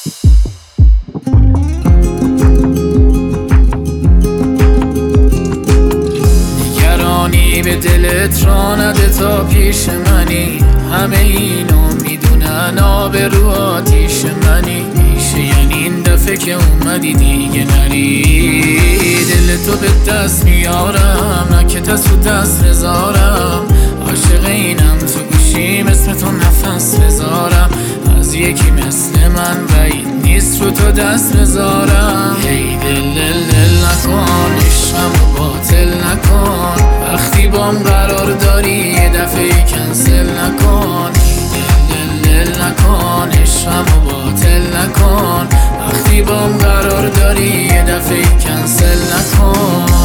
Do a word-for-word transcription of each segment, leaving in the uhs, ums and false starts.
نگرانی به دلت را نده تا پیش منی، همه اینو میدونن آبرو آتیش منی. میشه یعنی این دفعه که اومدی دیگه نری، دل تو به دست میارم نه که دست رو دست بذارم. عاشق اینم تو گوشیم اسم تو نفس بذارم، از یکی مثل من بعید نیست رو تو دست بذارم. هی دل دل دل نکن، عشقم رو باطل نکن، وقتی بام قرار داری یه دفعه کنسل نکن. دل دل دل نکن، عشقم رو باطل نکن، وقتی بام قرار داری یه دفعه کنسل نکن.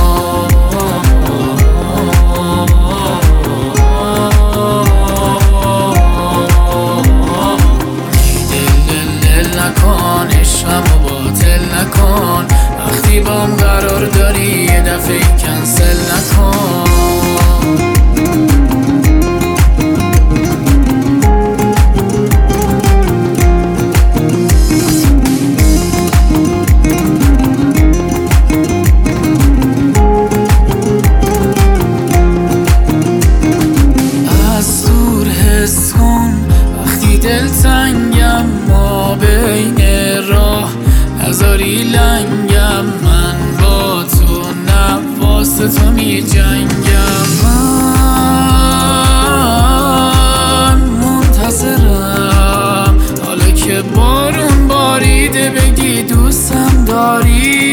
عشقم رو باطل نکن، وقتی بام قرار داری یه دفعه کنسل نکن. از دور حس کن وقتی دل تنگم، ما بین راه نذاری لنگم، من با تو نه واسه تو می جنگم. من منتظرم حالا که بارون باریده بگی دوستم داری.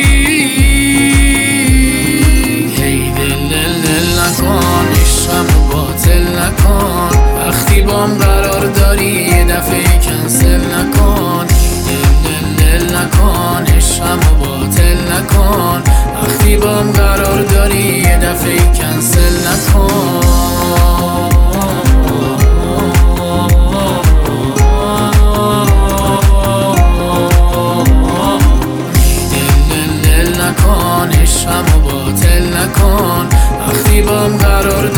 هی دل دل دل نکن، عشقم رو باطل نکن، وقتی بام قرار داری یه دفعه کنسل نکن. نکن عشقم رو باطل نکن، وقتی بام قرار داری یه دفعه کنسل نکن. دل دل دل نکن، عشقم رو باطل نکن، وقتی بام قرار